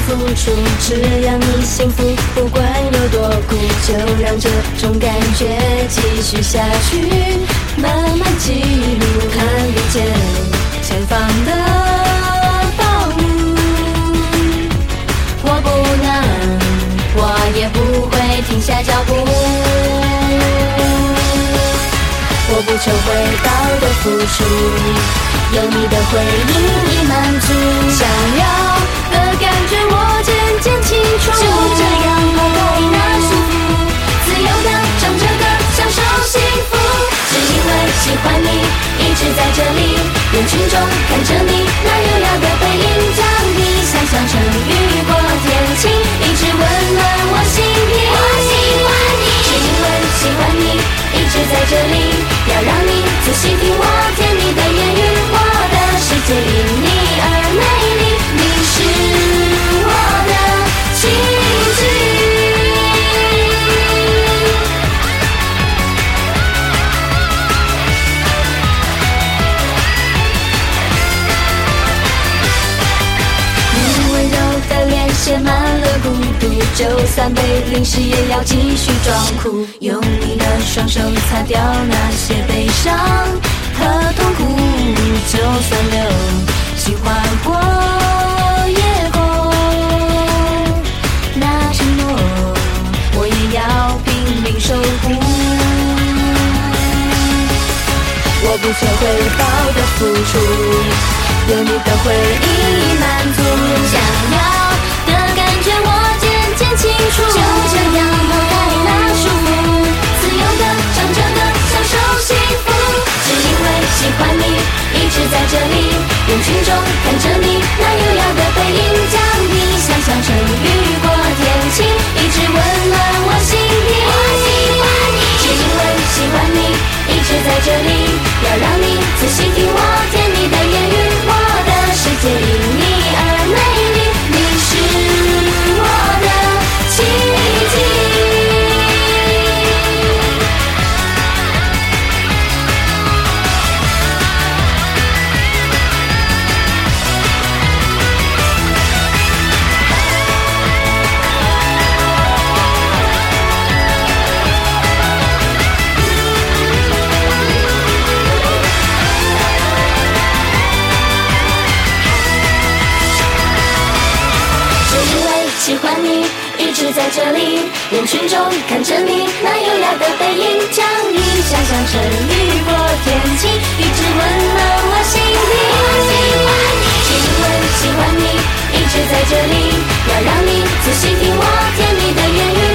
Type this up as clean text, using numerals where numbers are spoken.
付出，只要你幸福，不管有多苦，就让这种感觉继续下去，慢慢记录，看不见前方的道路。我不能，我也不会停下脚步，我不求回报的付出，有你的回应已满足，想要的感觉我渐渐清楚，就这样抛开那束缚，自由的唱着歌享受幸福，只因为喜欢你一直在这里，人群中看着你那优雅的背影，将你想象成雨过天晴，一直温暖我心灵。我喜欢你，只因为喜欢你一直在这里，要让你仔细听我甜蜜的言语，我的世界因你而美丽，你是我的奇迹。你温柔的脸写满了孤独，就算被淋湿也要继续装酷，用你的双手擦掉那些悲伤和痛苦，就算流星划过夜空，那承诺我也要拼命守护，我不求回报的付出，有你的回应已满足，想要的感觉我渐渐清楚，就这样抛开那束缚，自由的唱着歌享受幸福，只因为喜欢你一直在这里，人群中看着你那优雅的背影，将你想象成雨过天晴，一直温暖我心灵。我喜欢你，只因为喜欢你一直在这里，要让你仔细听我甜蜜的言语，我的世界因你而美丽，你是我的奇迹。喜欢你一直在这里，人群中看着你那优雅的背影，将你想象成雨过天晴，一直温暖我心灵。我喜欢你，只因为喜欢你一直在这里，要让你仔细听我甜蜜的言语，